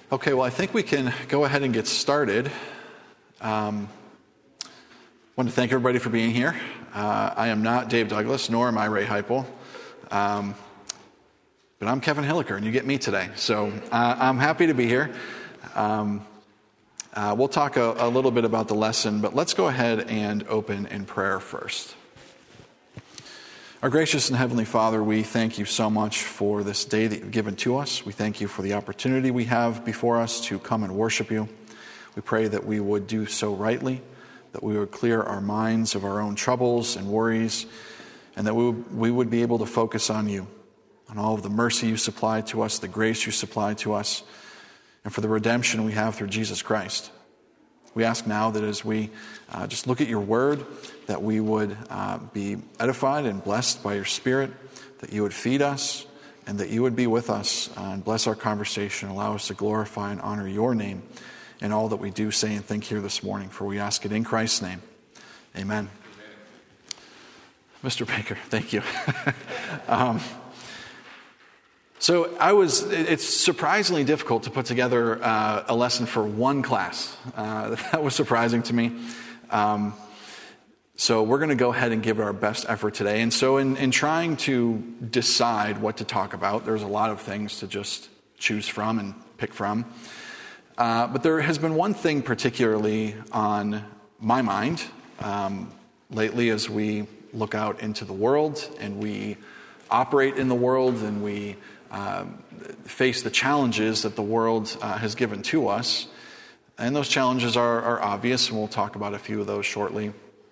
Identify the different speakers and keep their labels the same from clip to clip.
Speaker 1: Okay, well, I think we can go ahead and get started. I want to thank everybody for being here. I am not Dave Douglas, nor am I Ray Heipel, but I'm Kevin Hilliker, and you get me today. So I'm happy to be here. We'll talk a little bit about the lesson, but let's go ahead and open in prayer first. Our gracious and heavenly Father, we thank you so much for this day that you've given to us. We thank you for the opportunity we have before us to come and worship you. We pray that we would do so rightly, that we would clear our minds of our own troubles and worries, and that we would be able to focus on you, on all of the mercy you supply to us, the grace you supply to us, and for the redemption we have through Jesus Christ. We ask now that as we just look at your word, that we would be edified and blessed by your Spirit, that you would feed us, and that you would be with us and bless our conversation, allow us to glorify and honor your name in all that we do, say, and think here this morning. For we ask it in Christ's name. Amen. Mr. Baker, thank you. It's surprisingly difficult to put together a lesson for one class. That was surprising to me. So we're going to go ahead and give it our best effort today. And so in trying to decide what to talk about, there's a lot of things to just choose from and pick from. But there has been one thing particularly on my mind lately as we look out into the world and we operate in the world and we face the challenges that the world has given to us. And those challenges are obvious, and we'll talk about a few of those shortly.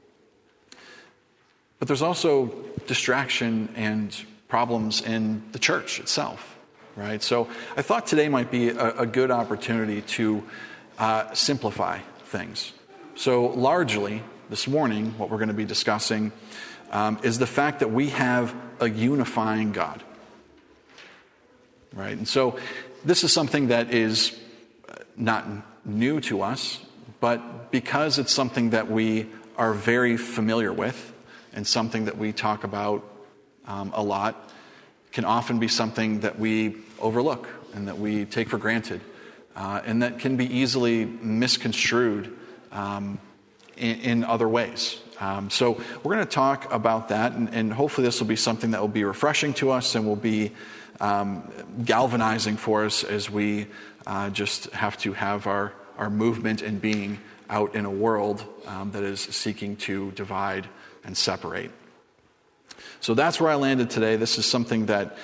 Speaker 1: But there's also distraction and problems in the church itself, right? So I thought today might be a good opportunity to simplify things. So largely, this morning, what we're going to be discussing is the fact that we have a unifying God. Right? And so this is something that is not new to us, but because it's something that we are very familiar with and something that we talk about a lot, can often be something that we overlook and that we take for granted, and that can be easily misconstrued in other ways. So we're going to talk about that, and hopefully this will be something that will be refreshing to us and will be galvanizing for us as we just have to have our movement and being out in a world that is seeking to divide and separate. So that's where I landed today. This is something that,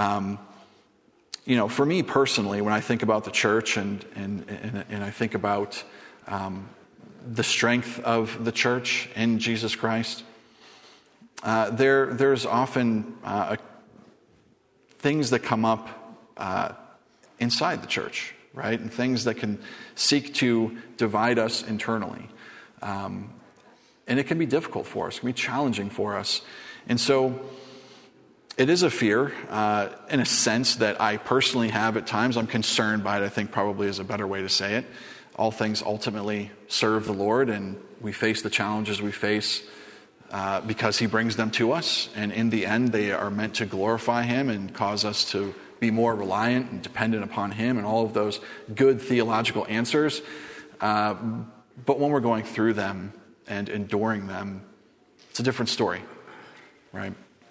Speaker 1: for me personally, when I think about the church and I think about the strength of the church in Jesus Christ, there's often things that come up inside the church, right? And things that can seek to divide us internally. And it can be difficult for us. It can be challenging for us. And so it is a fear, in a sense, that I personally have at times. I'm concerned by it, I think probably is a better way to say it. All things ultimately serve the Lord, and we face the challenges we face because he brings them to us. And in the end, they are meant to glorify him and cause us to be more reliant and dependent upon him and all of those good theological answers. But when we're going through them and enduring them, it's a different story, right?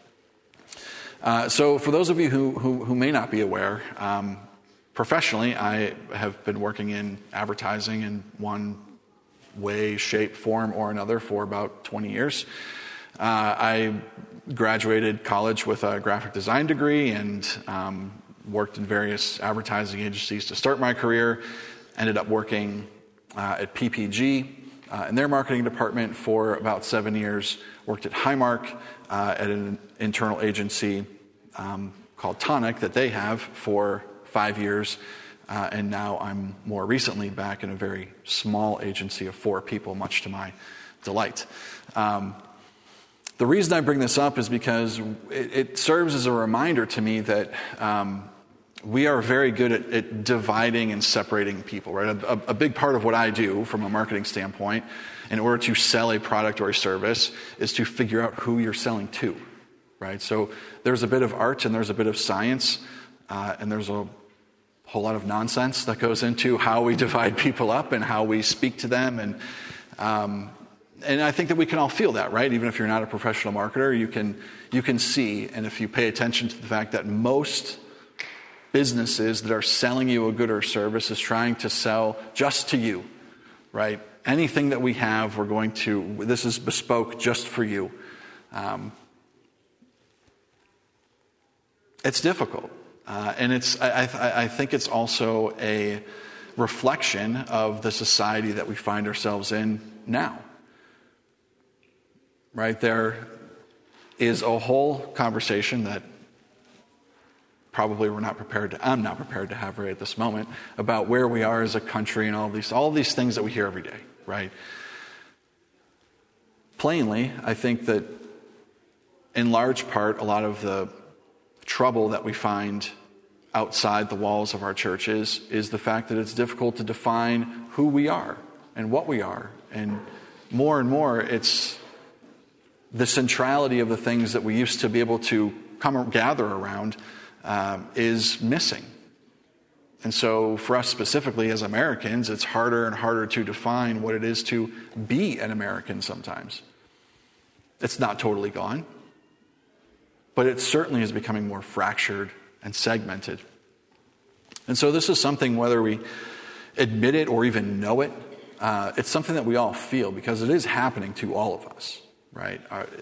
Speaker 1: So for those of you who may not be aware, professionally, I have been working in advertising in one way, shape, form, or another for about 20 years. I graduated college with a graphic design degree and worked in various advertising agencies to start my career. Ended up working at PPG in their marketing department for about 7 years. Worked at Highmark at an internal agency called Tonic that they have for 5 years. And now I'm more recently back in a very small agency of 4 people, much to my delight. The reason I bring this up is because it serves as a reminder to me that we are very good at dividing and separating people, right? A big part of what I do from a marketing standpoint in order to sell a product or a service is to figure out who you're selling to, right? So there's a bit of art and there's a bit of science and there's a whole lot of nonsense that goes into how we divide people up and how we speak to them. And I think that we can all feel that, right? Even if you're not a professional marketer, you can see, and if you pay attention to the fact that most businesses that are selling you a good or service is trying to sell just to you, right? Anything that we have, this is bespoke just for you. It's difficult. And I think it's also a reflection of the society that we find ourselves in now. Right? There is a whole conversation that probably I'm not prepared to have right at this moment about where we are as a country and all these things that we hear every day, right? Plainly, I think that in large part, a lot of the trouble that we find outside the walls of our churches is the fact that it's difficult to define who we are and what we are. And more, it's the centrality of the things that we used to be able to gather around is missing. And so for us specifically as Americans, it's harder and harder to define what it is to be an American sometimes. It's not totally gone, but it certainly is becoming more fractured and segmented. And so this is something, whether we admit it or even know it, it's something that we all feel because it is happening to all of us, right?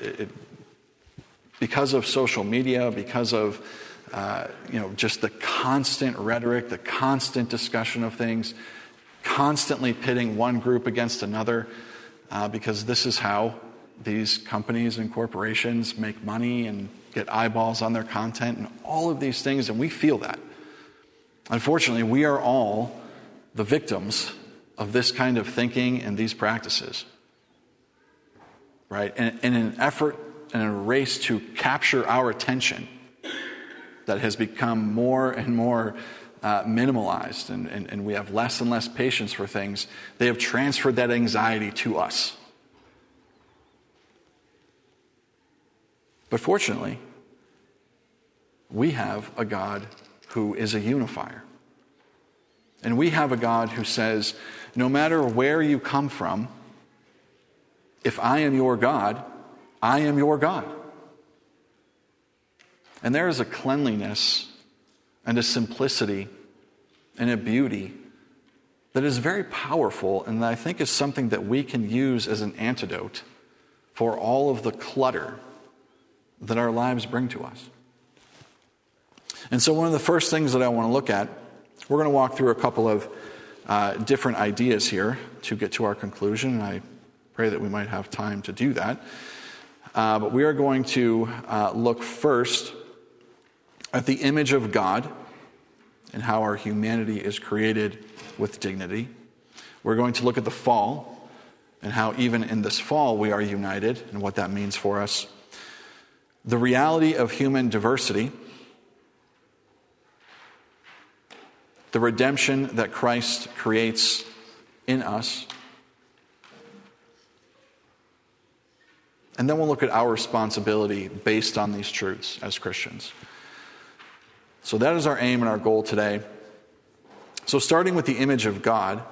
Speaker 1: Because of social media, because of just the constant rhetoric, the constant discussion of things, constantly pitting one group against another, because this is how these companies and corporations make money and get eyeballs on their content and all of these things, and we feel that. Unfortunately, we are all the victims of this kind of thinking and these practices, right? And in an effort and a race to capture our attention that has become more and more minimalized, and we have less and less patience for things, they have transferred that anxiety to us. But fortunately, we have a God who is a unifier. And we have a God who says, no matter where you come from, if I am your God, I am your God. And there is a cleanliness and a simplicity and a beauty that is very powerful, and that I think is something that we can use as an antidote for all of the clutter that our lives bring to us. And so one of the first things that I want to look at, we're going to walk through a couple of different ideas here to get to our conclusion, and I pray that we might have time to do that. But we are going to look first at the image of God and how our humanity is created with dignity. We're going to look at the fall and how even in this fall we are united and what that means for us. The reality of human diversity, the redemption that Christ creates in us, and then we'll look at our responsibility based on these truths as Christians. So that is our aim and our goal today. So starting with the image of God,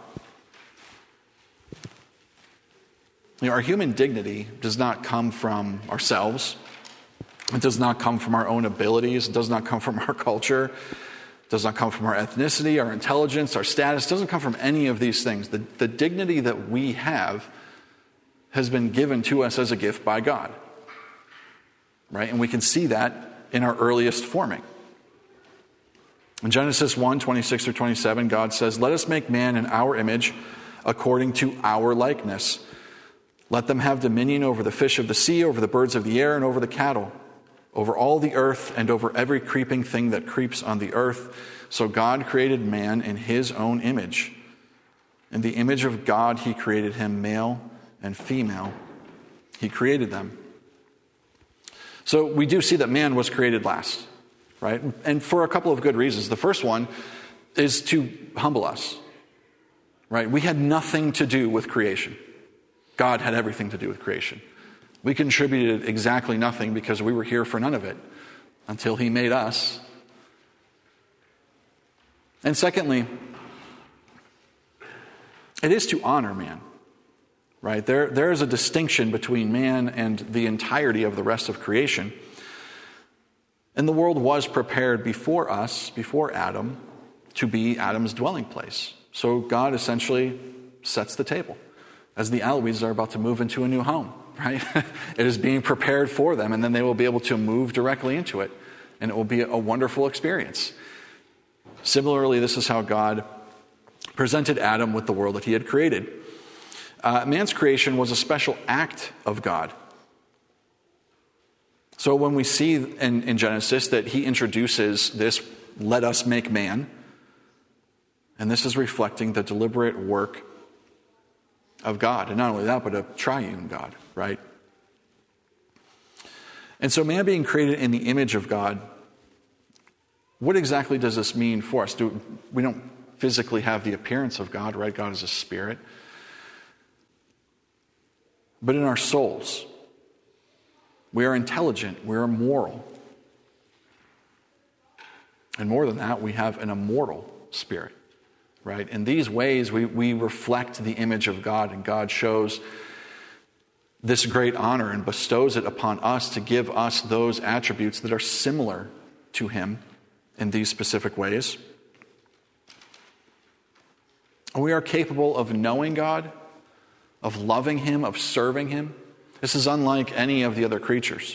Speaker 1: our human dignity does not come from ourselves. It does not come from our own abilities. It does not come from our culture. It does not come from our ethnicity, our intelligence, our status. It doesn't come from any of these things. The dignity that we have has been given to us as a gift by God. Right? And we can see that in our earliest forming. In Genesis 1:26-27, God says, "Let us make man in our image according to our likeness. Let them have dominion over the fish of the sea, over the birds of the air, and over the cattle, over all the earth, and over every creeping thing that creeps on the earth." So God created man in his own image. In the image of God he created him, male and female. He created them. So we do see that man was created last, right? And for a couple of good reasons. The first one is to humble us, right? We had nothing to do with creation. God had everything to do with creation. We contributed exactly nothing because we were here for none of it until he made us. And secondly, it is to honor man, right? There is a distinction between man and the entirety of the rest of creation. And the world was prepared before us, before Adam, to be Adam's dwelling place. So God essentially sets the table as the Alawites are about to move into a new home, right? It is being prepared for them, and then they will be able to move directly into it, and it will be a wonderful experience. Similarly, this is how God presented Adam with the world that he had created. Man's creation was a special act of God. So when we see in Genesis that he introduces this, let us make man, and this is reflecting the deliberate work of God. And not only that, but a triune God, right? And so man being created in the image of God, what exactly does this mean for us? We don't physically have the appearance of God, right? God is a spirit. But in our souls, we are intelligent, we are moral. And more than that, we have an immortal spirit, right? In these ways, we reflect the image of God, and God shows this great honor and bestows it upon us to give us those attributes that are similar to him in these specific ways. We are capable of knowing God, of loving him, of serving him. This is unlike any of the other creatures.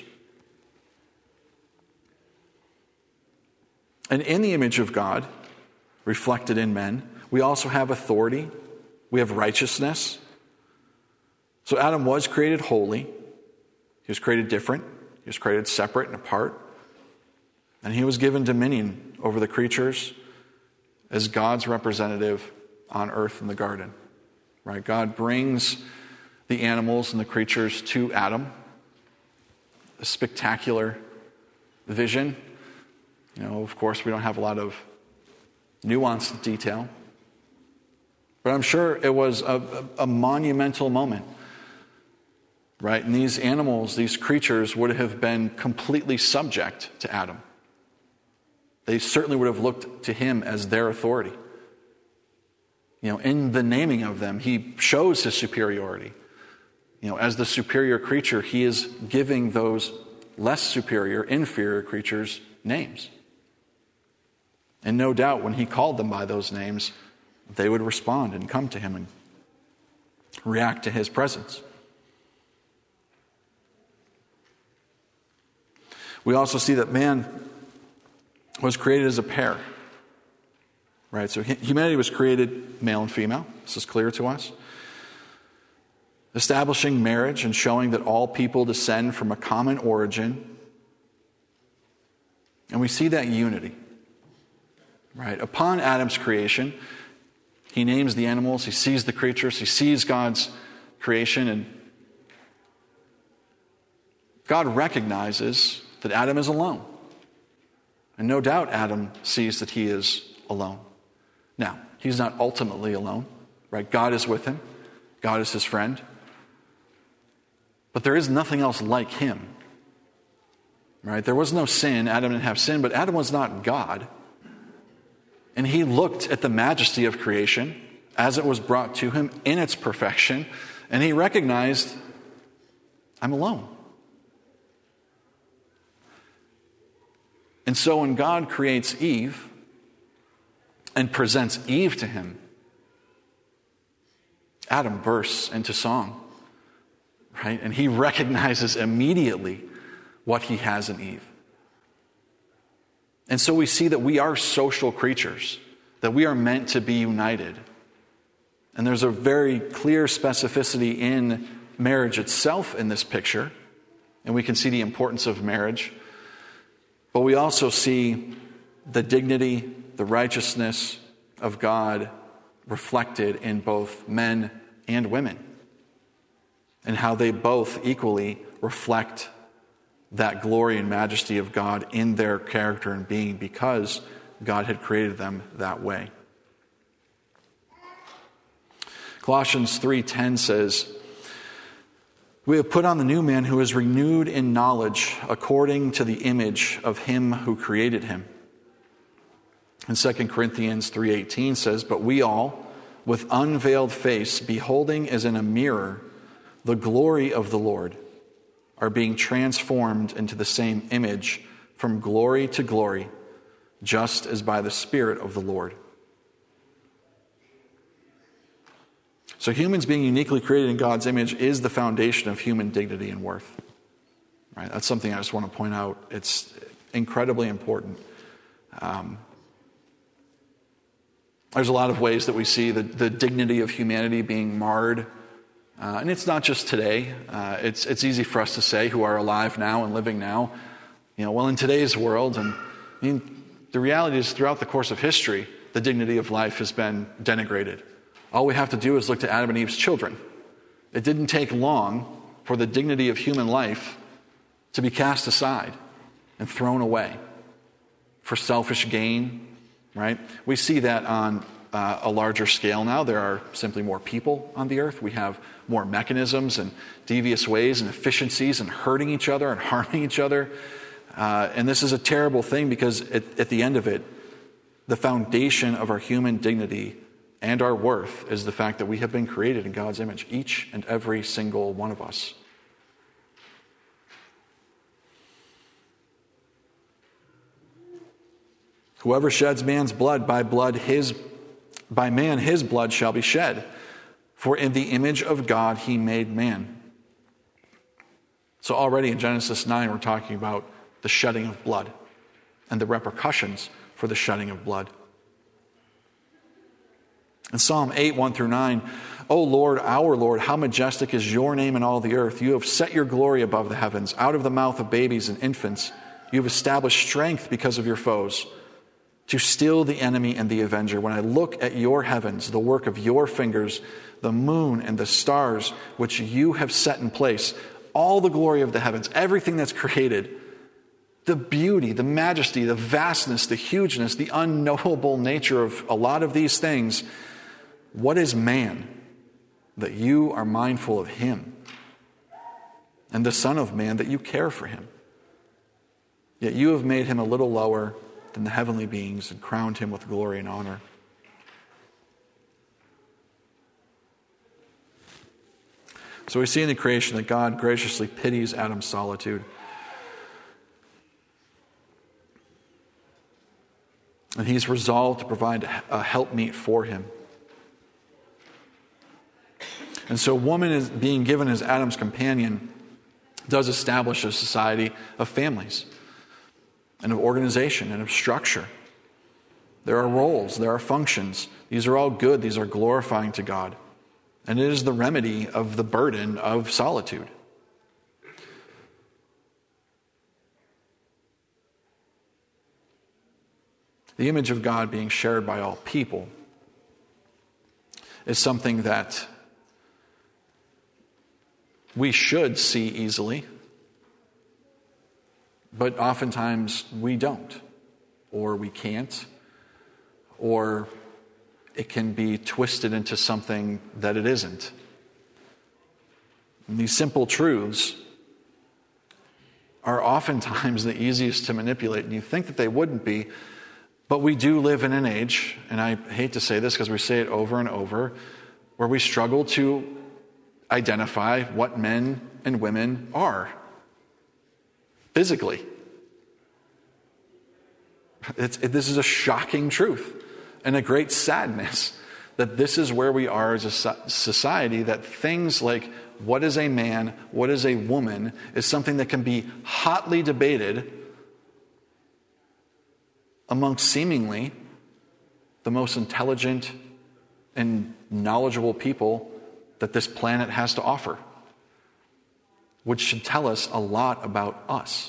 Speaker 1: And in the image of God, reflected in men, we also have authority. We have righteousness. So Adam was created holy. He was created different. He was created separate and apart. And he was given dominion over the creatures as God's representative on earth in the garden. Right? God brings the animals and the creatures to Adam. A spectacular vision. Of course, we don't have a lot of nuanced detail. But I'm sure it was a monumental moment. Right? And these animals, these creatures would have been completely subject to Adam. They certainly would have looked to him as their authority. In the naming of them, he shows his superiority. As the superior creature, he is giving those less superior, inferior creatures names. And no doubt when he called them by those names, they would respond and come to him and react to his presence. We also see that man was created as a pair. Right? So humanity was created male and female. This is clear to us. Establishing marriage and showing that all people descend from a common origin. And we see that unity. Right? Upon Adam's creation, he names the animals, he sees the creatures, he sees God's creation, and God recognizes that Adam is alone. And no doubt Adam sees that he is alone. Now, he's not ultimately alone, right? God is with him. God is his friend. But there is nothing else like him, right? There was no sin. Adam didn't have sin, but Adam was not God. And he looked at the majesty of creation as it was brought to him in its perfection, and he recognized, I'm alone. And so when God creates Eve and presents Eve to him, Adam bursts into song, right? And he recognizes immediately what he has in Eve. And so we see that we are social creatures, that we are meant to be united. And there's a very clear specificity in marriage itself in this picture, and we can see the importance of marriage. But we also see the dignity, the righteousness of God reflected in both men and women, and how they both equally reflect that glory and majesty of God in their character and being because God had created them that way. Colossians 3:10 says, "We have put on the new man who is renewed in knowledge according to the image of him who created him." And 2 Corinthians 3:18 says, "But we all, with unveiled face, beholding as in a mirror the glory of the Lord, are being transformed into the same image from glory to glory, just as by the Spirit of the Lord." So humans being uniquely created in God's image is the foundation of human dignity and worth. Right? That's something I just want to point out. It's incredibly important. There's a lot of ways that we see the dignity of humanity being marred. And it's not just today. It's easy for us to say, who are alive now and living now, well, in today's world. And I mean, the reality is, throughout the course of history, the dignity of life has been denigrated. All we have to do is look to Adam and Eve's children. It didn't take long for the dignity of human life to be cast aside and thrown away for selfish gain, right? We see that on a larger scale now. There are simply more people on the earth. We have more mechanisms and devious ways and efficiencies and hurting each other and harming each other. And this is a terrible thing, because at the end of it, the foundation of our human dignity and our worth is the fact that we have been created in God's image, each and every single one of us. Whoever sheds man's blood, by man his blood shall be shed. For in the image of God he made man. So already in Genesis 9 we're talking about the shedding of blood and the repercussions for the shedding of blood. In Psalm 8, 1-9, "O Lord, our Lord, how majestic is your name in all the earth. You have set your glory above the heavens. Out of the mouth of babies and infants, you have established strength because of your foes, to still the enemy and the avenger. When I look at your heavens, the work of your fingers, the moon and the stars, which you have set in place, all the glory of the heavens," everything that's created, the beauty, the majesty, the vastness, the hugeness, the unknowable nature of a lot of these things. What is man that you are mindful of him? And the Son of Man that you care for him? Yet you have made him a little lower than the heavenly beings and crowned him with glory and honor. So we see in the creation that God graciously pities Adam's solitude. And he's resolved to provide a helpmeet for him. And so woman, is being given as Adam's companion, does establish a society of families and of organization and of structure. There are roles, there are functions. These are all good. These are glorifying to God. And it is the remedy of the burden of solitude. The image of God being shared by all people is something that we should see easily, but oftentimes we don't, or we can't, or it can be twisted into something that it isn't. And these simple truths are oftentimes the easiest to manipulate, and you think that they wouldn't be, but we do live in an age, and I hate to say this because we say it over and over, where we struggle to identify what men and women are physically. This is a shocking truth and a great sadness that this is where we are as a society, that things like what is a man, what is a woman, is something that can be hotly debated amongst seemingly the most intelligent and knowledgeable people that this planet has to offer, which should tell us a lot about us.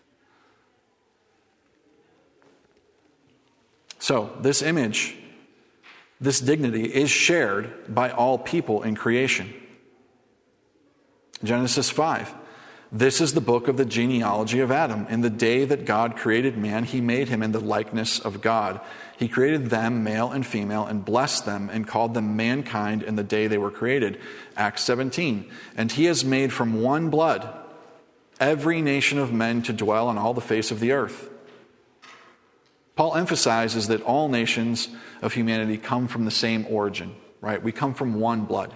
Speaker 1: So, this image, this dignity is shared by all people in creation. Genesis 5. This is the book of the genealogy of Adam. In the day that God created man, he made him in the likeness of God. He created them, male and female, and blessed them and called them mankind in the day they were created. Acts 17. And he has made from one blood every nation of men to dwell on all the face of the earth. Paul emphasizes that all nations of humanity come from the same origin, right? We come from one blood,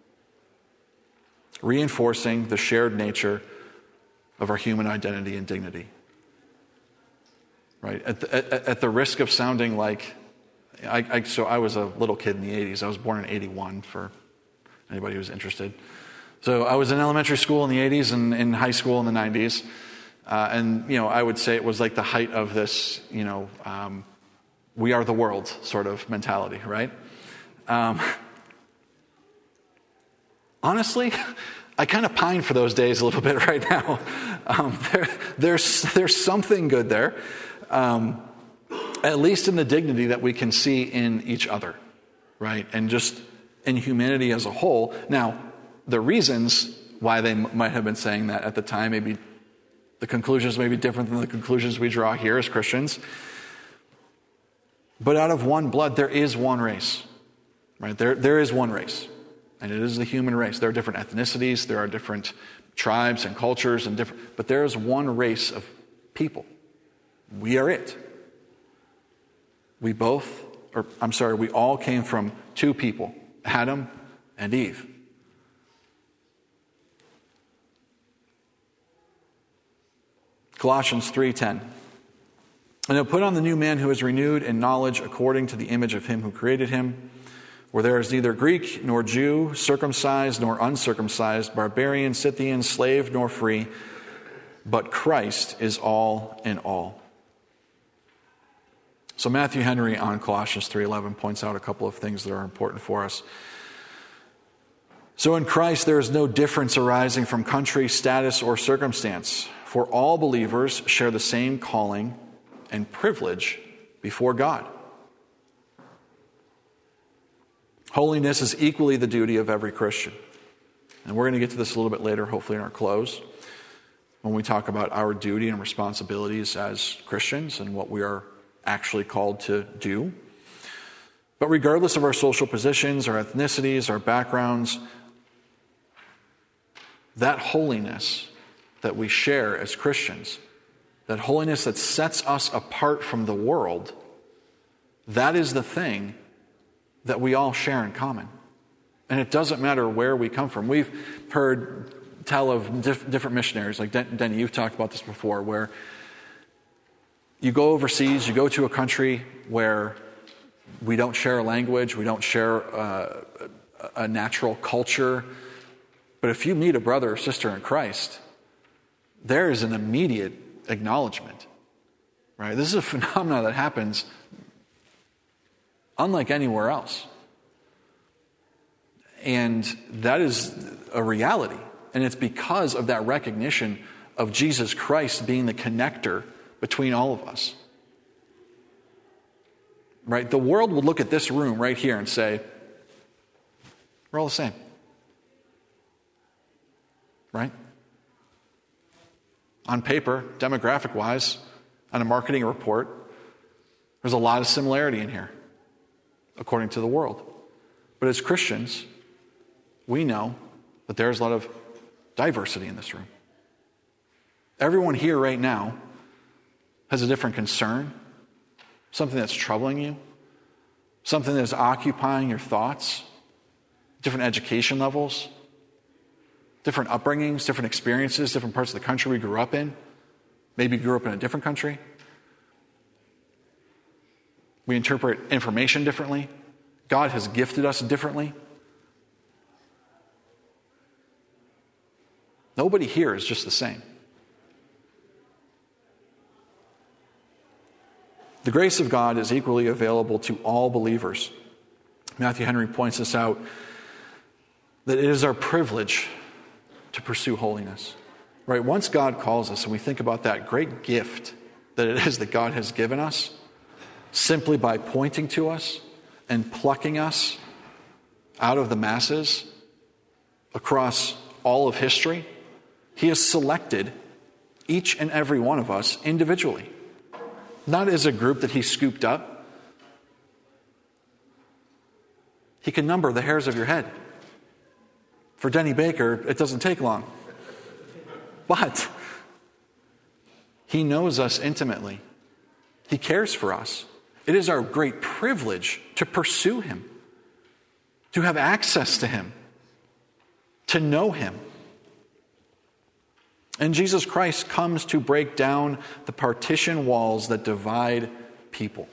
Speaker 1: reinforcing the shared nature of our human identity and dignity. Right? At the risk of sounding like, so I was a little kid in the 80s. I was born in 81 for anybody who's interested. So I was in elementary school in the 80s and in high school in the 90s. And, I would say it was like the height of this, we are the world sort of mentality, right? Honestly, I kind of pine for those days a little bit right now. There's something good there, at least in the dignity that we can see in each other, right? And just in humanity as a whole. Now, the reasons why they might have been saying that at the time, maybe the conclusions may be different than the conclusions we draw here as Christians. But out of one blood, there is one race, right? There is one race. And it is the human race. There are different ethnicities, there are different tribes and cultures, but there is one race of people. We are it. We all came from two people, Adam and Eve. Colossians 3:10. And now put on the new man who is renewed in knowledge according to the image of him who created him, where there is neither Greek nor Jew, circumcised nor uncircumcised, barbarian, Scythian, slave nor free, but Christ is all in all. So Matthew Henry on Colossians 3:11 points out a couple of things that are important for us. So in Christ there is no difference arising from country, status, or circumstance, for all believers share the same calling and privilege before God. Holiness is equally the duty of every Christian. And we're going to get to this a little bit later, hopefully in our close, when we talk about our duty and responsibilities as Christians and what we are actually called to do. But regardless of our social positions, our ethnicities, our backgrounds, that holiness that we share as Christians, that holiness that sets us apart from the world, that is the thing that we all share in common. And it doesn't matter where we come from. We've heard tell of different missionaries, like Denny, you've talked about this before, where you go overseas, you go to a country where we don't share a language, we don't share a natural culture, but if you meet a brother or sister in Christ, there is an immediate acknowledgement, right? This is a phenomenon that happens unlike anywhere else. And that is a reality. And it's because of that recognition of Jesus Christ being the connector between all of us. Right? The world would look at this room right here and say, we're all the same. Right? On paper, demographic-wise, on a marketing report, there's a lot of similarity in here, according to the world. But as Christians, we know that there's a lot of diversity in this room. Everyone here right now has a different concern, something that's troubling you, something that is occupying your thoughts, different education levels, different upbringings, different experiences, different parts of the country we grew up in. Maybe you grew up in a different country. We interpret information differently. God has gifted us differently. Nobody here is just the same. The grace of God is equally available to all believers. Matthew Henry points this out, that it is our privilege to pursue holiness. Right? Once God calls us and we think about that great gift that it is that God has given us, simply by pointing to us and plucking us out of the masses across all of history, He has selected each and every one of us individually. Not as a group that He scooped up. He can number the hairs of your head. For Denny Baker, it doesn't take long. But He knows us intimately. He cares for us. It is our great privilege to pursue him, to have access to him, to know him. And Jesus Christ comes to break down the partition walls that divide people.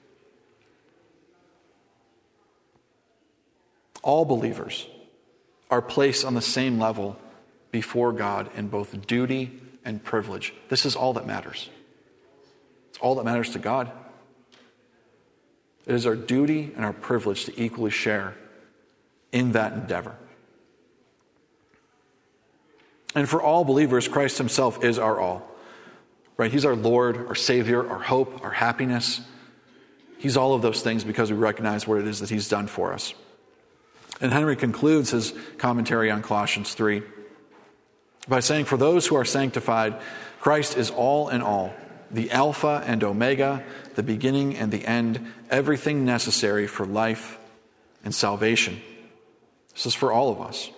Speaker 1: All believers are placed on the same level before God in both duty and privilege. This is all that matters. It's all that matters to God. It is our duty and our privilege to equally share in that endeavor. And for all believers, Christ himself is our all. Right? He's our Lord, our Savior, our hope, our happiness. He's all of those things because we recognize what it is that he's done for us. And Henry concludes his commentary on Colossians 3 by saying, "For those who are sanctified, Christ is all in all, the Alpha and Omega, the beginning and the end, everything necessary for life and salvation." This is for all of us.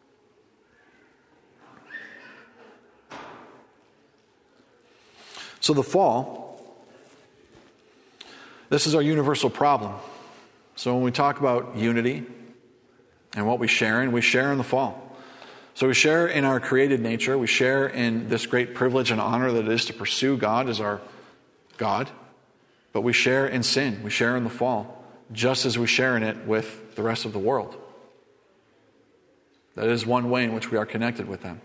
Speaker 1: So the fall, this is our universal problem. So when we talk about unity and what we share in the fall. So we share in our created nature. We share in this great privilege and honor that it is to pursue God as our God. But we share in sin. We share in the fall, just as we share in it with the rest of the world. That is one way in which we are connected with them.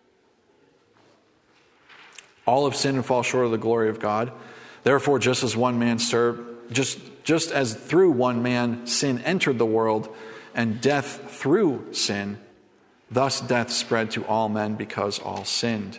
Speaker 1: All have sinned and fall short of the glory of God. Therefore, just as one man served, just as through one man sin entered the world, and death through sin, thus death spread to all men because all sinned.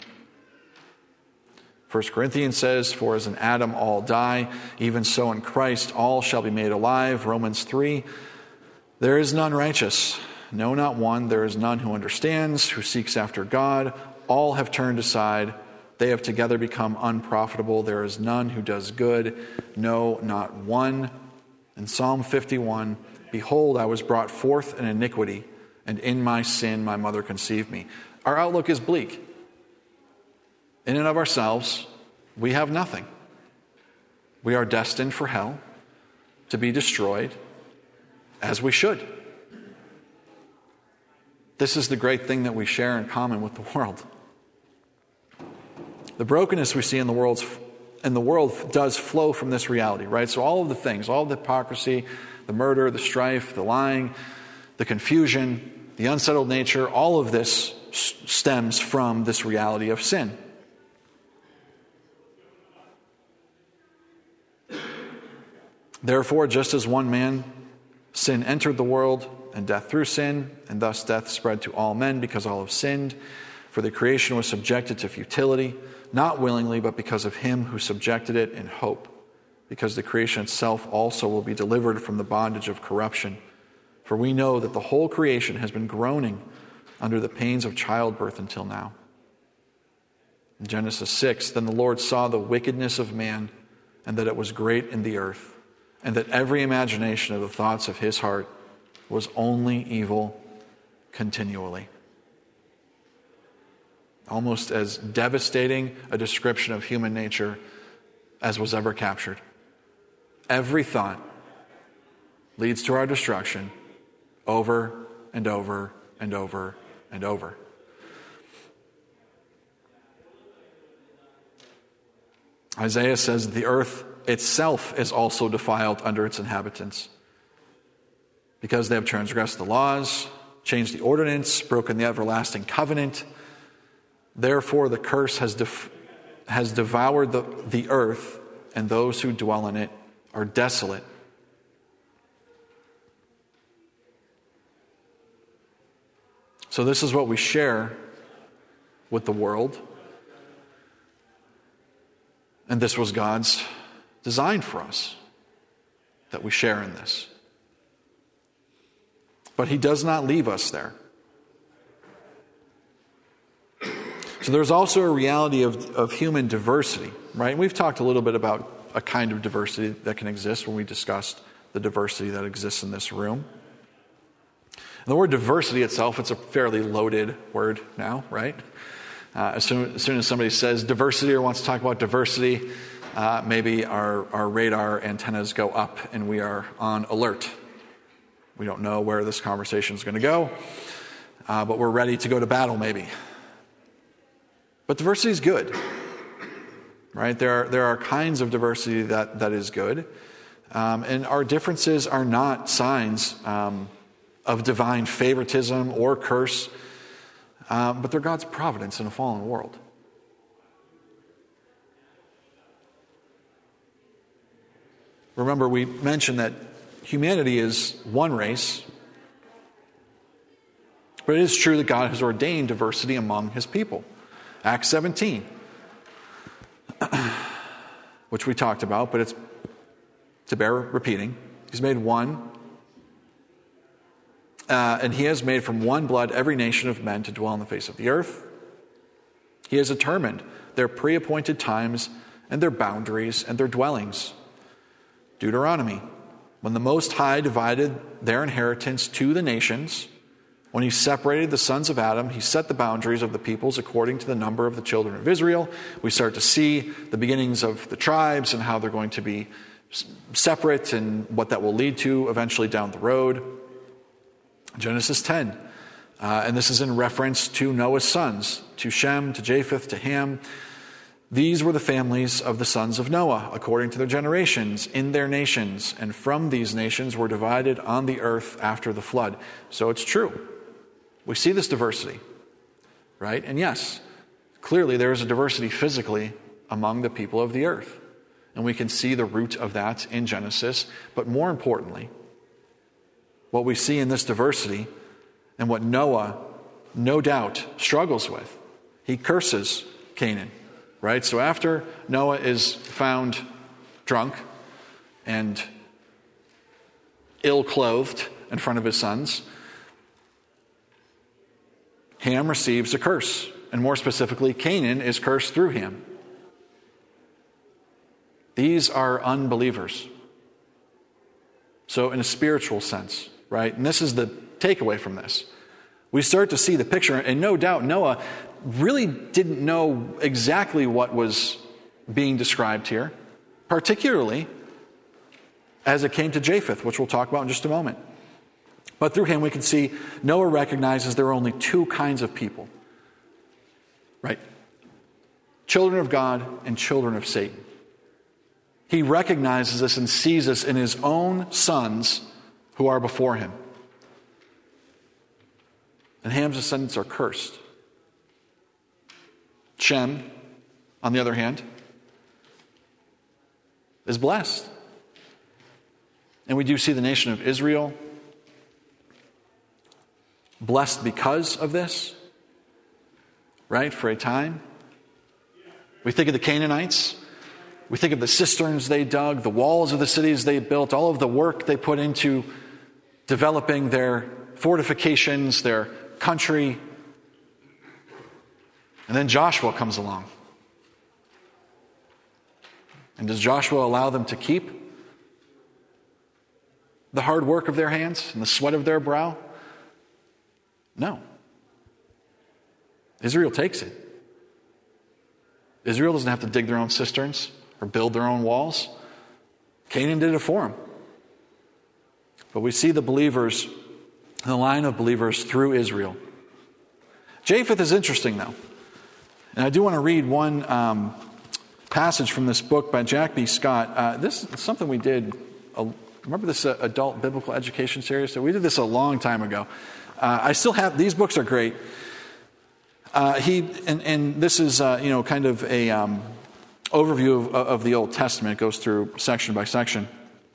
Speaker 1: 1 Corinthians says, "For as in Adam all die, even so in Christ all shall be made alive." Romans 3, "There is none righteous, no, not one. There is none who understands, who seeks after God. All have turned aside. They have together become unprofitable. There is none who does good, no, not one." In Psalm 51, "Behold, I was brought forth in iniquity, and in my sin my mother conceived me." Our outlook is bleak. In and of ourselves, we have nothing. We are destined for hell, to be destroyed, as we should. This is the great thing that we share in common with the world. The brokenness we see in the world does flow from this reality, right? So all of the things, all of the hypocrisy, the murder, the strife, the lying, the confusion, the unsettled nature, all of this stems from this reality of sin. Therefore, just as one man sin entered the world, and death through sin, and thus death spread to all men because all have sinned, for the creation was subjected to futility, not willingly, but because of him who subjected it in hope, because the creation itself also will be delivered from the bondage of corruption. For we know that the whole creation has been groaning under the pains of childbirth until now. In Genesis 6, "Then the Lord saw the wickedness of man, and that it was great in the earth, and that every imagination of the thoughts of his heart was only evil continually." Almost as devastating a description of human nature as was ever captured. Every thought leads to our destruction over and over and over and over. Isaiah says the earth itself is also defiled under its inhabitants, because they have transgressed the laws, changed the ordinance, broken the everlasting covenant. Therefore the curse has devoured the earth, and those who dwell in it are desolate. So this is what we share with the world. And this was God's design for us, that we share in this. But he does not leave us there. So there's also a reality of human diversity, right? And we've talked a little bit about a kind of diversity that can exist when we discussed the diversity that exists in this room. And the word diversity itself, it's a fairly loaded word now, right? As soon as somebody says diversity or wants to talk about diversity, maybe our radar antennas go up and we are on alert. We don't know where this conversation is going to go, but we're ready to go to battle maybe. But diversity is good, right? There are kinds of diversity that is good, and our differences are not signs of divine favoritism or curse, but they're God's providence in a fallen world. Remember, we mentioned that humanity is one race, but it is true that God has ordained diversity among his people. Acts 17, which we talked about, but it's to bear repeating. He's made one, and he has made from one blood every nation of men to dwell on the face of the earth. He has determined their pre-appointed times and their boundaries and their dwellings. Deuteronomy, when the Most High divided their inheritance to the nations, when he separated the sons of Adam, he set the boundaries of the peoples according to the number of the children of Israel. We start to see the beginnings of the tribes and how they're going to be separate and what that will lead to eventually down the road. Genesis 10, and this is in reference to Noah's sons, to Shem, to Japheth, to Ham. These were the families of the sons of Noah, according to their generations, in their nations, and from these nations were divided on the earth after the flood. So it's true. We see this diversity, right? And yes, clearly there is a diversity physically among the people of the earth. And we can see the root of that in Genesis. But more importantly, what we see in this diversity and what Noah, no doubt, struggles with, he curses Canaan. Right? So after Noah is found drunk and ill-clothed in front of his sons, Ham receives a curse. And more specifically, Canaan is cursed through Ham. These are unbelievers. So in a spiritual sense, right? And this is the takeaway from this. We start to see the picture, and no doubt Noah really didn't know exactly what was being described here, particularly as it came to Japheth, which we'll talk about in just a moment. But through him we can see Noah recognizes there are only two kinds of people, right? Children of God and children of Satan. He recognizes this and sees this in his own sons who are before him. And Ham's descendants are cursed. Shem, on the other hand, is blessed. And we do see the nation of Israel blessed because of this, right, for a time. We think of the Canaanites. We think of the cisterns they dug, the walls of the cities they built, all of the work they put into developing their fortifications, their country. And then Joshua comes along. And does Joshua allow them to keep the hard work of their hands and the sweat of their brow? No. Israel takes it. Israel doesn't have to dig their own cisterns or build their own walls. Canaan did it for them. But we see the believers, the line of believers through Israel. Japheth is interesting, though. And I do want to read one passage from this book by Jack B. Scott. This is something we did. Remember this adult biblical education series? So we did this a long time ago. I still have, these books are great. This is kind of a overview of the Old Testament. It goes through section by section.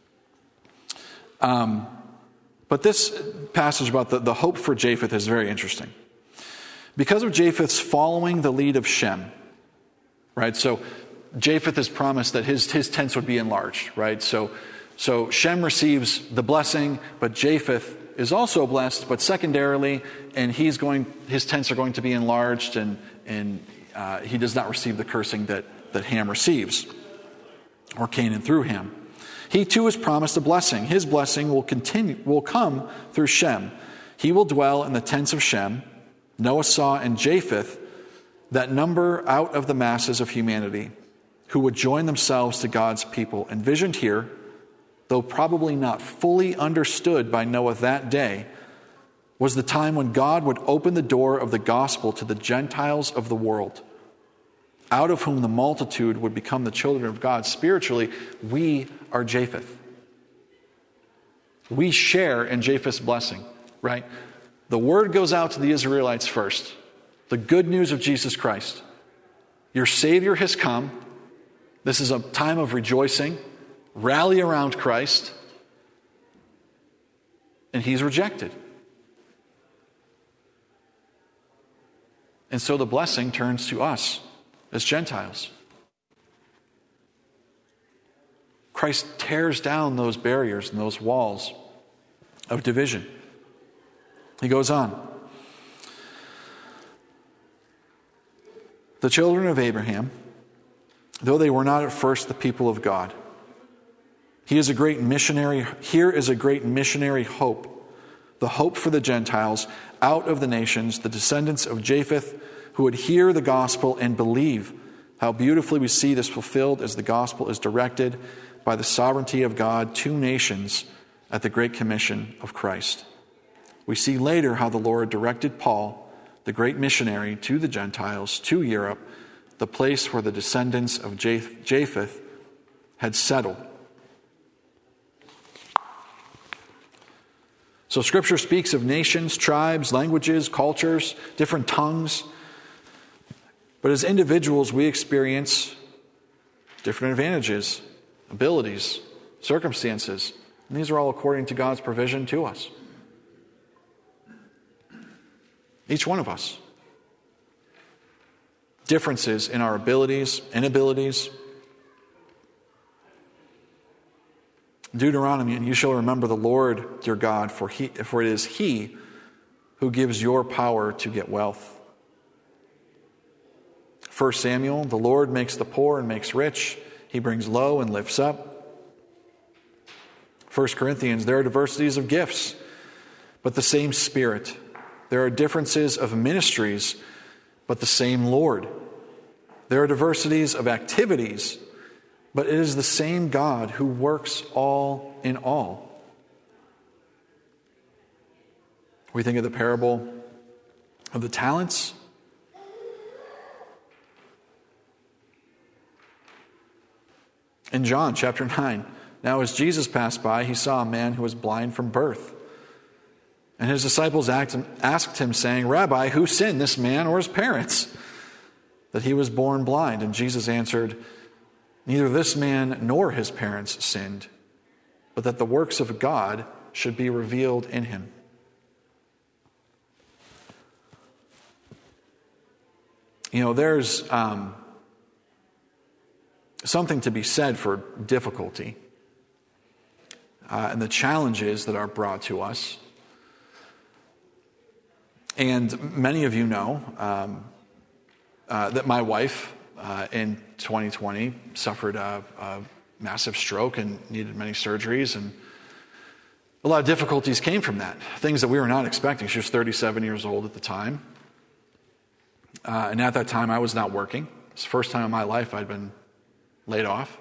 Speaker 1: But this passage about the hope for Japheth is very interesting. Because of Japheth's following the lead of Shem, right? So Japheth is promised that his tents would be enlarged, right? So Shem receives the blessing, but Japheth is also blessed, but secondarily, and his tents are going to be enlarged, and he does not receive the cursing that Ham receives, or Canaan through Ham. He too is promised a blessing. His blessing will come through Shem. He will dwell in the tents of Shem. Noah saw in Japheth that number out of the masses of humanity who would join themselves to God's people. Envisioned here, though probably not fully understood by Noah that day, was the time when God would open the door of the gospel to the Gentiles of the world, out of whom the multitude would become the children of God. Spiritually, we are Japheth. We share in Japheth's blessing, right? The word goes out to the Israelites first. The good news of Jesus Christ. Your Savior has come. This is a time of rejoicing. Rally around Christ. And he's rejected. And so the blessing turns to us as Gentiles. Christ tears down those barriers and those walls of division. He goes on. The children of Abraham, though they were not at first the people of God, here is a great missionary hope, the hope for the Gentiles out of the nations, the descendants of Japheth, who would hear the gospel and believe. How beautifully we see this fulfilled as the gospel is directed by the sovereignty of God to nations at the great commission of Christ. We see later how the Lord directed Paul, the great missionary, to the Gentiles, to Europe, the place where the descendants of Japheth had settled. So Scripture speaks of nations, tribes, languages, cultures, different tongues. But as individuals, we experience different advantages, abilities, circumstances. And these are all according to God's provision to us. Each one of us. Differences in our abilities, inabilities. Deuteronomy, and you shall remember the Lord your God, for it is He who gives your power to get wealth. 1 Samuel, the Lord makes the poor and makes rich. He brings low and lifts up. 1 Corinthians, there are diversities of gifts, but the same Spirit. There are differences of ministries, but the same Lord. There are diversities of activities, but it is the same God who works all in all. We think of the parable of the talents. In John chapter 9, now as Jesus passed by, he saw a man who was blind from birth. And his disciples asked him, saying, Rabbi, who sinned, this man or his parents, that he was born blind? And Jesus answered, neither this man nor his parents sinned, but that the works of God should be revealed in him. You know, there's something to be said for difficulty and the challenges that are brought to us. And many of you know that my wife in 2020 suffered a massive stroke and needed many surgeries, and a lot of difficulties came from that, things that we were not expecting. She was 37 years old at the time, and at that time I was not working. It's the first time in my life I'd been laid off.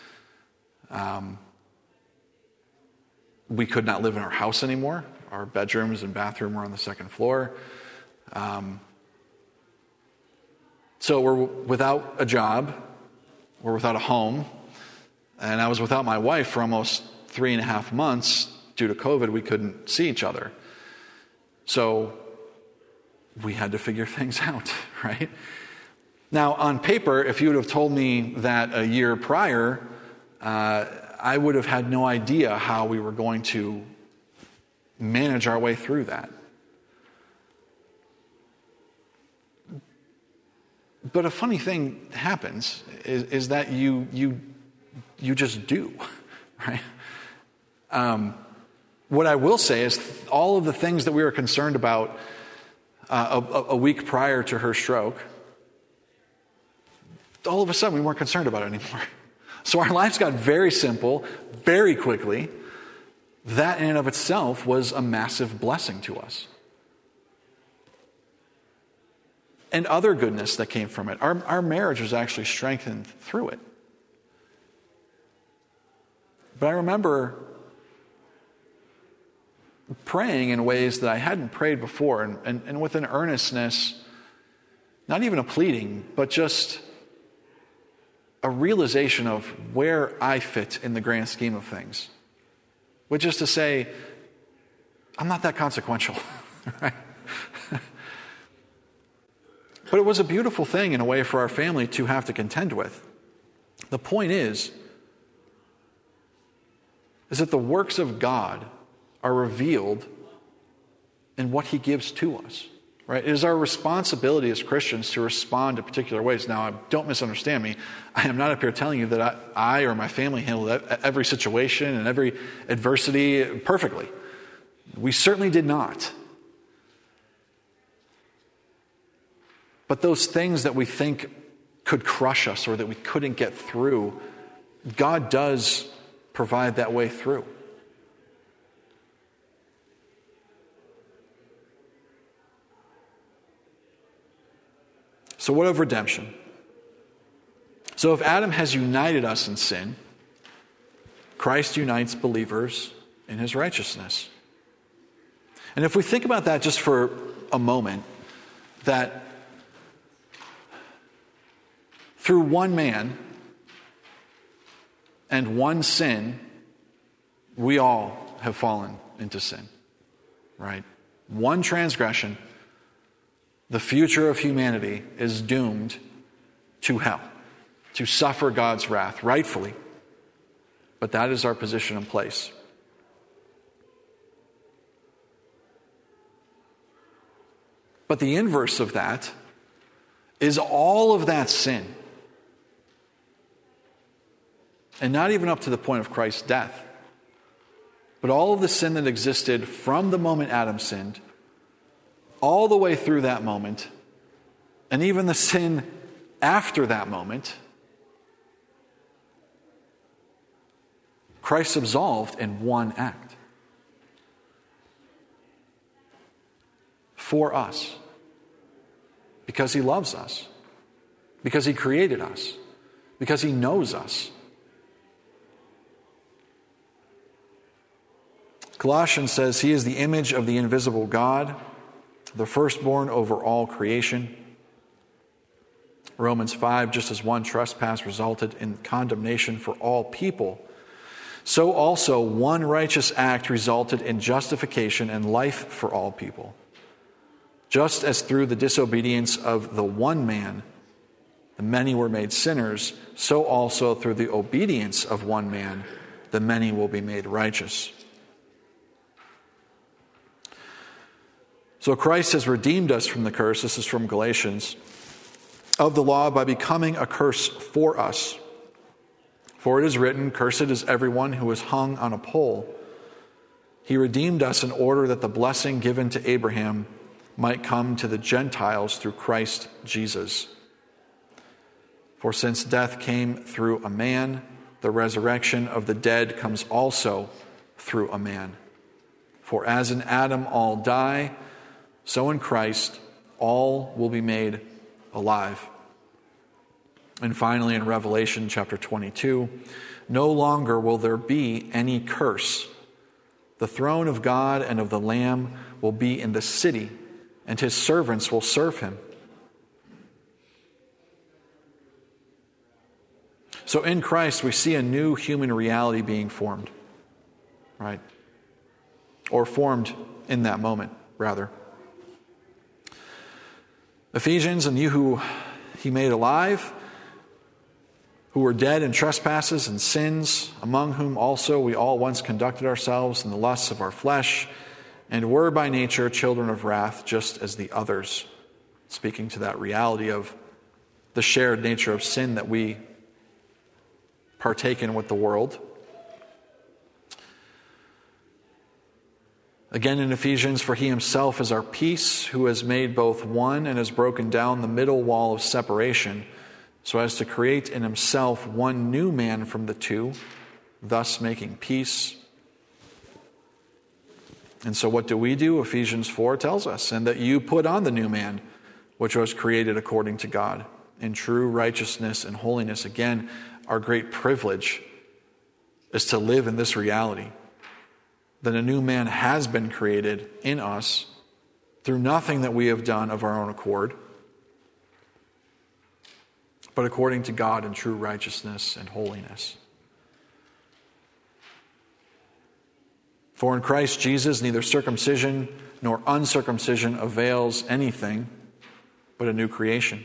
Speaker 1: We could not live in our house anymore. Our bedrooms and bathroom were on the second floor. So we're without a job, we're without a home, and I was without my wife for almost 3.5 months. Due to COVID, we couldn't see each other. So we had to figure things out, right? Now, on paper, if you would have told me that a year prior, I would have had no idea how we were going to manage our way through that. But a funny thing happens is that you just do, right? What I will say is all of the things that we were concerned about a week prior to her stroke, all of a sudden we weren't concerned about it anymore. So our lives got very simple, very quickly. That in and of itself was a massive blessing to us. And other goodness that came from it. Our marriage was actually strengthened through it. But I remember praying in ways that I hadn't prayed before, and with an earnestness, not even a pleading, but just a realization of where I fit in the grand scheme of things. Which is to say, I'm not that consequential, right? But it was a beautiful thing in a way for our family to have to contend with. The point is that the works of God are revealed in what he gives to us. Right? It is our responsibility as Christians to respond to particular ways. Now, don't misunderstand me. I am not up here telling you that I or my family handled every situation and every adversity perfectly. We certainly did not. But those things that we think could crush us or that we couldn't get through, God does provide that way through. So what of redemption? So if Adam has united us in sin, Christ unites believers in his righteousness. And if we think about that just for a moment, that through one man and one sin, we all have fallen into sin, right? One transgression, the future of humanity is doomed to hell, to suffer God's wrath, rightfully. But that is our position and place. But the inverse of that is all of that sin, and not even up to the point of Christ's death, but all of the sin that existed from the moment Adam sinned, all the way through that moment, and even the sin after that moment, Christ absolved in one act. For us. Because he loves us. Because he created us. Because he knows us. Colossians says, he is the image of the invisible God, the firstborn over all creation. Romans 5, just as one trespass resulted in condemnation for all people, so also one righteous act resulted in justification and life for all people. Just as through the disobedience of the one man, the many were made sinners, so also through the obedience of one man, the many will be made righteous. So Christ has redeemed us from the curse, this is from Galatians, of the law by becoming a curse for us. For it is written, cursed is everyone who is hung on a pole. He redeemed us in order that the blessing given to Abraham might come to the Gentiles through Christ Jesus. For since death came through a man, the resurrection of the dead comes also through a man. For as in Adam all die, so in Christ all will be made alive. And finally in Revelation chapter 22, no longer will there be any curse. The throne of God and of the Lamb will be in the city, and his servants will serve him. So in Christ we see a new human reality being formed, right? Or formed in that moment, rather. Ephesians, and you who he made alive, who were dead in trespasses and sins, among whom also we all once conducted ourselves in the lusts of our flesh, and were by nature children of wrath, just as the others. Speaking to that reality of the shared nature of sin that we partake in with the world. Again in Ephesians, for he himself is our peace, who has made both one and has broken down the middle wall of separation, so as to create in himself one new man from the two, thus making peace. And so what do? Ephesians 4 tells us, and that you put on the new man, which was created according to God, in true righteousness and holiness. Again, our great privilege is to live in this reality, that a new man has been created in us through nothing that we have done of our own accord, but according to God in true righteousness and holiness. For in Christ Jesus neither circumcision nor uncircumcision avails anything, but a new creation.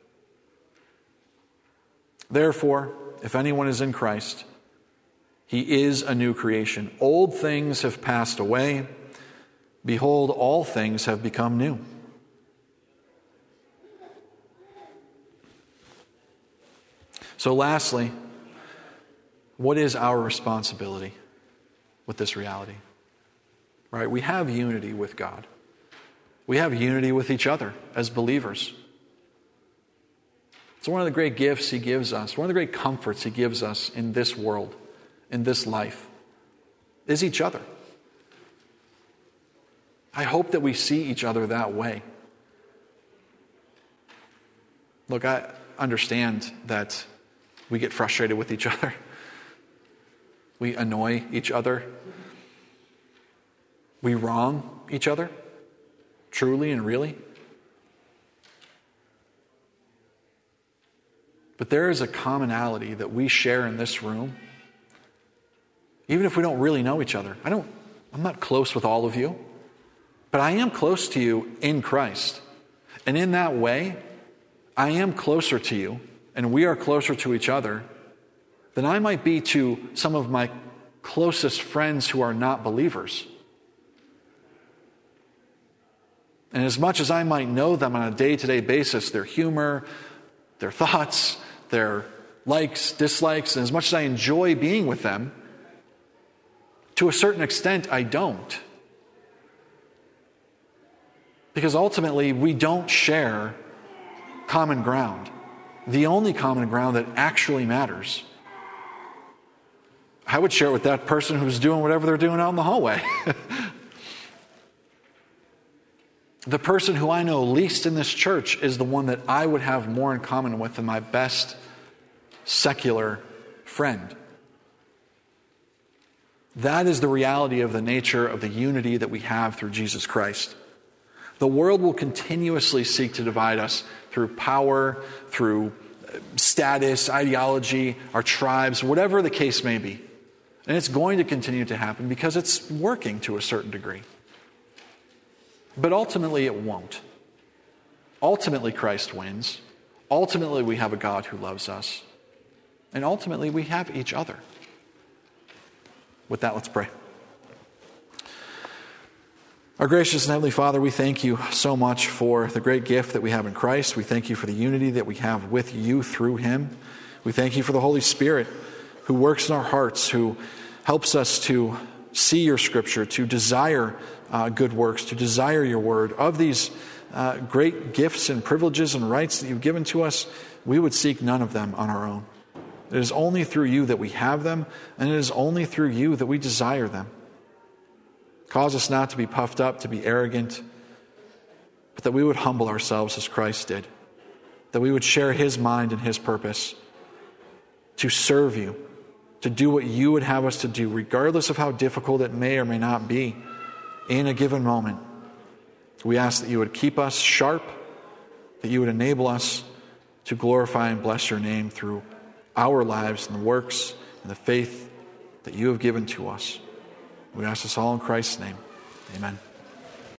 Speaker 1: Therefore, if anyone is in Christ, he is a new creation. Old things have passed away. Behold, all things have become new. So lastly, what is our responsibility with this reality? Right? We have unity with God. We have unity with each other as believers. It's one of the great gifts he gives us, one of the great comforts he gives us in this world, in this life, is each other. I hope that we see each other that way. Look, I understand that we get frustrated with each other. We annoy each other. We wrong each other, truly and really. But there is a commonality that we share in this room, even if we don't really know each other. I'm not close with all of you, but I am close to you in Christ. And in that way, I am closer to you, and we are closer to each other than I might be to some of my closest friends who are not believers. And as much as I might know them on a day-to-day basis, their humor, their thoughts, their likes, dislikes, and as much as I enjoy being with them, to a certain extent, I don't. Because ultimately, we don't share common ground. The only common ground that actually matters. I would share it with that person who's doing whatever they're doing out in the hallway. The person who I know least in this church is the one that I would have more in common with than my best secular friend. That is the reality of the nature of the unity that we have through Jesus Christ. The world will continuously seek to divide us through power, through status, ideology, our tribes, whatever the case may be. And it's going to continue to happen because it's working to a certain degree. But ultimately it won't. Ultimately Christ wins. Ultimately we have a God who loves us. And ultimately we have each other. With that, let's pray. Our gracious and heavenly Father, we thank you so much for the great gift that we have in Christ. We thank you for the unity that we have with you through him. We thank you for the Holy Spirit who works in our hearts, who helps us to see your scripture, to desire good works, to desire your word. Of these great gifts and privileges and rights that you've given to us, we would seek none of them on our own. It is only through you that we have them, and it is only through you that we desire them. Cause us not to be puffed up, to be arrogant, but that we would humble ourselves as Christ did. That we would share his mind and his purpose to serve you, to do what you would have us to do, regardless of how difficult it may or may not be in a given moment. We ask that you would keep us sharp, that you would enable us to glorify and bless your name through our lives and the works and the faith that you have given to us. We ask this all in Christ's name. Amen.